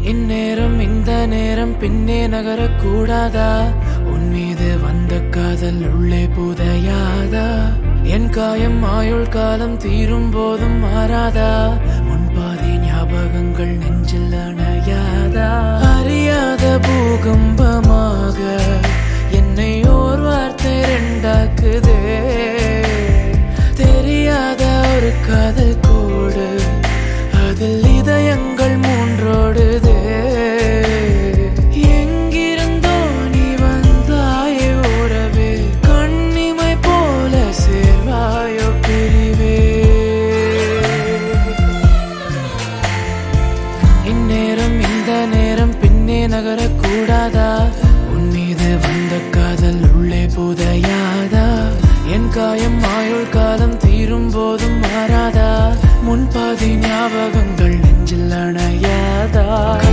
இந்நேரம் இந்த நேரம் பின்னே நகரக்கூடாதா? உன் மீது வந்த காதல் உள்ளே புதையாதா? என் காயம் ஆயுள் காலம் தீரும் போதும் மாறாதா? முன்பாதி ஞாபகங்கள் நெஞ்சில் அணையாதா? அறியாத பூகம்பமாக என்னை ஓர் வார்த்தை ரெண்டாக்குதே. தெரியாத ஒரு காதல் கோடு, அதில் இதயங்கள் மூன்றோடுதே. எங்கிருந்தோ நீ வந்தாயே ஓடவே, கண்ணிமை போல சேர்வாயோ பிரிவே. இந்நேரம் இந்த நேரம் பின்னே நகரக்கூடாதா? உன் மீது வந்த காதல் உள்ளே புதையாதா? என் காயம் ஆயுள் காலம் தீரும் போதும் மாறாதா? முன்பாதி ஞாபகங்கள் நெஞ்சில் அணையாதா?